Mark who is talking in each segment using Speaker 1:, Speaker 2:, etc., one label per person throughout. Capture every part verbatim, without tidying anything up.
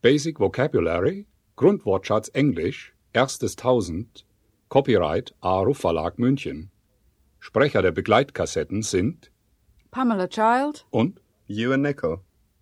Speaker 1: Basic Vocabulary, Grundwortschatz Englisch, erstes Tausend, Copyright Arup Verlag München. Sprecher der Begleitkassetten sind
Speaker 2: Pamela Child
Speaker 1: und
Speaker 3: Ewan Nicol.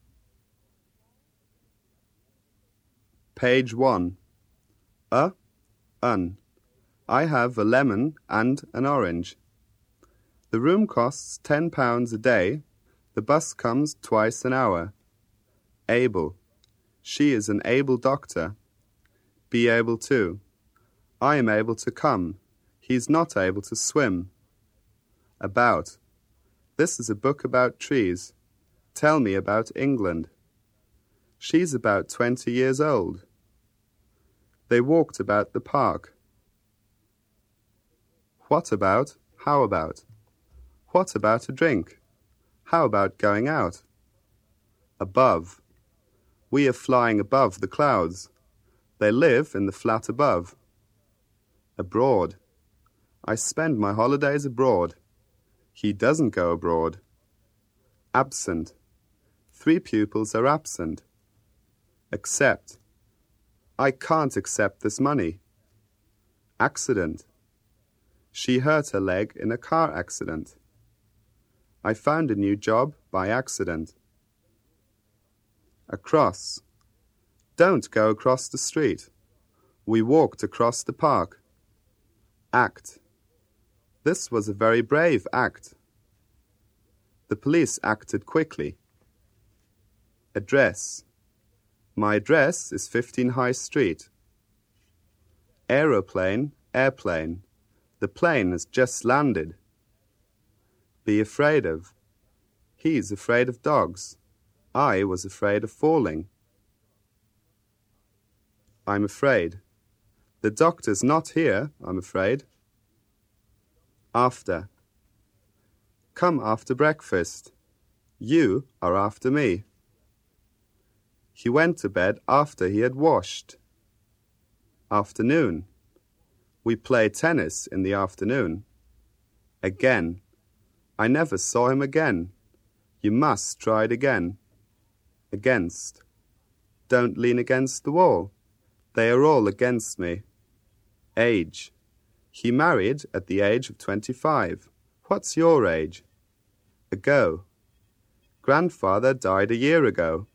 Speaker 3: Page one. A, un. I have a lemon and an orange. The room costs ten pounds a day. The bus comes twice an hour. Able. She is an able doctor. Be able to. I am able to come. He's not able to swim. About. This is a book about trees. Tell me about England. She's about twenty years old. They walked about the park. What about? How about? What about a drink? How about going out? Above. We are flying above the clouds. They live in the flat above. Abroad. I spend my holidays abroad. He doesn't go abroad. Absent. Three pupils are absent. Accept. I can't accept this money. Accident. She hurt her leg in a car accident. I found a new job by accident. Across. Don't go across the street. We walked across the park. Act. This was a very brave act. The police acted quickly. Address. My address is fifteen High Street. Aeroplane, airplane. The plane has just landed. Be afraid of. He's afraid of dogs. I was afraid of falling. I'm afraid. The doctor's not here, I'm afraid. After. Come after breakfast. You are after me. He went to bed after he had washed. Afternoon. We play tennis in the afternoon. Again. I never saw him again. You must try it again. Against. Don't lean against the wall. They are all against me. Age. He married at the age of twenty-five. What's your age? Ago. Grandfather died a year ago.